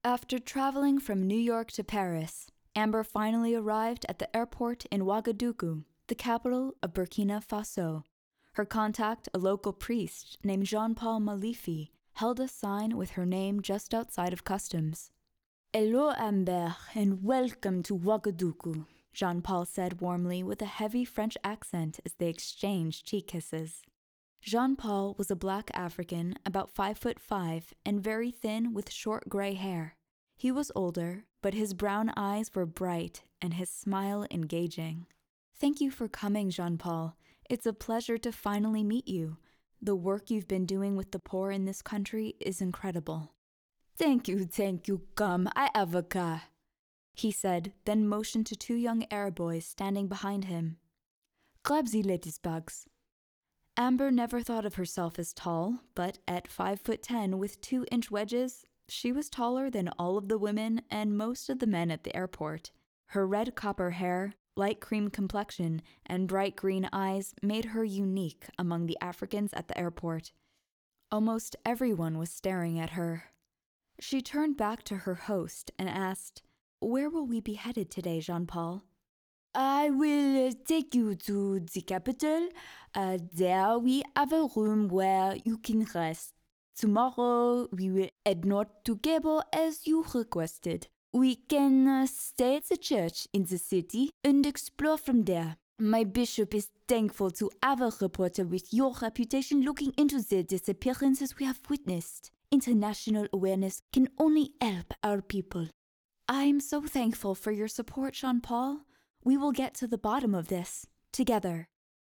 After traveling from New York to Paris, Amber finally arrived at the airport in Ouagadougou, the capital of Burkina Faso. Her contact, a local priest named Jean-Paul Malifi, held a sign with her name just outside of customs. "Hello, Amber, and welcome to Ouagadougou," Jean-Paul said warmly with a heavy French accent as they exchanged cheek kisses. Jean-Paul was a black African, about 5'5", and very thin with short gray hair. He was older, but his brown eyes were bright and his smile engaging. "Thank you for coming, Jean-Paul. It's a pleasure to finally meet you. The work you've been doing with the poor in this country is incredible." Thank you, come, I have a car," he said, then motioned to two young Arab boys standing behind him. "Grab the lettuce bags." Amber never thought of herself as tall, but at 5'10" with 2-inch wedges, she was taller than all of the women and most of the men at the airport. Her red copper hair, light cream complexion, and bright green eyes made her unique among the Africans at the airport. Almost everyone was staring at her. She turned back to her host and asked, "Where will we be headed today, Jean-Paul?" "I will take you to the capital. There we have a room where you can rest. Tomorrow we will head north to Gabo as you requested. We can stay at the church in the city and explore from there. My bishop is thankful to have a reporter with your reputation looking into the disappearances we have witnessed. International awareness can only help our people." "I'm so thankful for your support, Jean-Paul. We will get to the bottom of this, together."